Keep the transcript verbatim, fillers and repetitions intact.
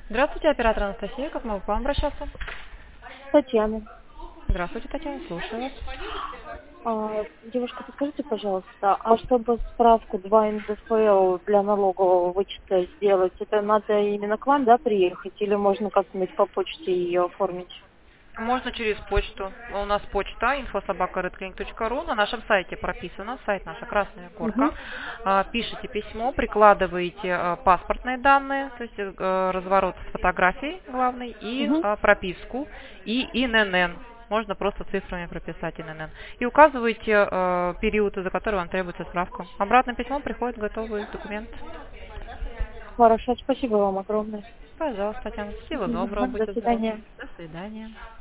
Здравствуйте, оператор Анастасия. Как могу к вам обращаться? Татьяна. Здравствуйте, Татьяна. Слушаю вас. А, девушка, подскажите, пожалуйста, а чтобы справку два эн дэ эф эл для налогового вычета сделать, это надо именно к вам, да, приехать, или можно как-нибудь по почте ее оформить? Можно через почту. У нас почта инфо собака редклиник точка ру. На нашем сайте прописано, сайт наша Красная Горка. Угу. А, Пишите письмо, прикладываете а, паспортные данные, то есть э, разворот с фотографией главный, и Угу. а, прописку, и ин эн эн. Можно просто цифрами прописать ин эн эн. И указываете э, период, за который вам требуется справка. Обратное письмо приходит готовый документ. Хорошо, спасибо вам огромное. Пожалуйста, Татьяна. Всего доброго, Мгм. До будьте здоровы. свидания. До свидания.